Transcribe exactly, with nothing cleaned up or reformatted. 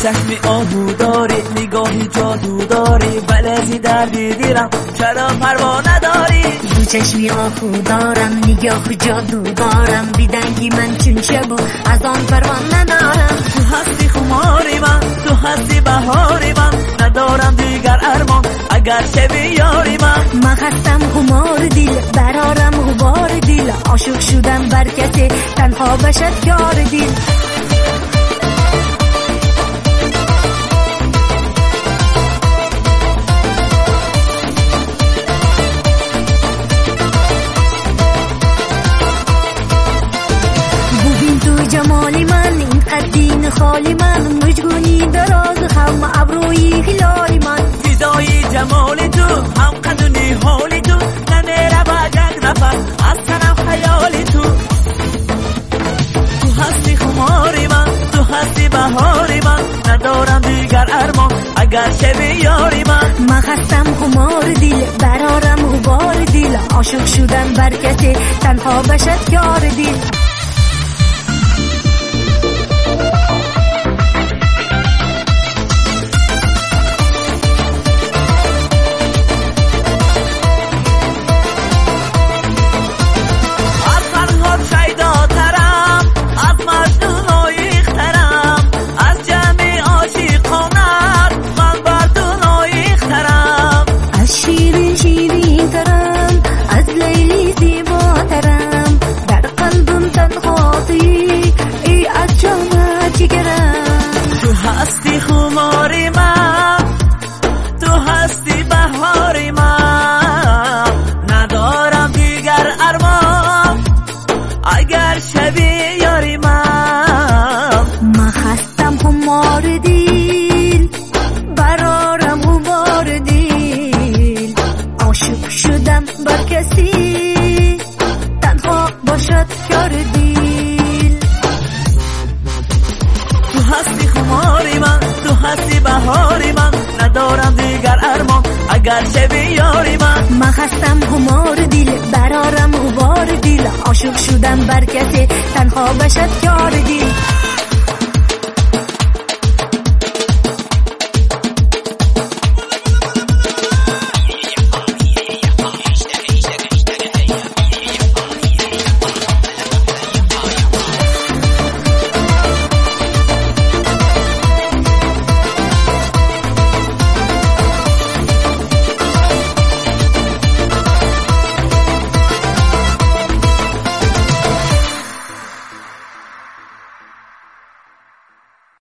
چشمی آهو داری، نگاهی جادو داری، بلزی دردی دیرم چرا پروا نداری؟ دو چشمی آهو دارم، نگاه جادو دارم، بیدنگی من چون شبو از آن پروا ندارم. تو هستی خماری من، تو هستی بهاری من، ندارم دیگر ارمان اگر شبی یاری من. من خستم خمار دل، برارم غبار دل، عاشق شدم بر کسی تنها بشد کار دل. جمالی من این قدین خالی من، مجگونی دراز هم ابروی هلالی من. فدای جمال تو هم قدونی حالی تو، نمیره بجک نفس از تنم خیالی تو. تو هستی خماری من، تو هستی بهاری من، ندارم دیگر ارمان اگر شبی یاری من. من خستم خمار دل، برارم غبار دل، عاشق شدم بر کسی تنها بشد کار دل. هستی خماری من، تو هستی بهاری من، ندارم دیگر ارمان اگر شبی یاری من. من خستم خمار دل، برارم غبار دل، عاشق شدم بر کسی تنها باشد کار دل. تو هستی خماری من، تو هستی بهاری من، ندارم دیگر ارمان اگر شبی یاری من. من خستم خمار دل، برارم غبار دل، عاشق شدم بر کسی تنها بشد کار دل.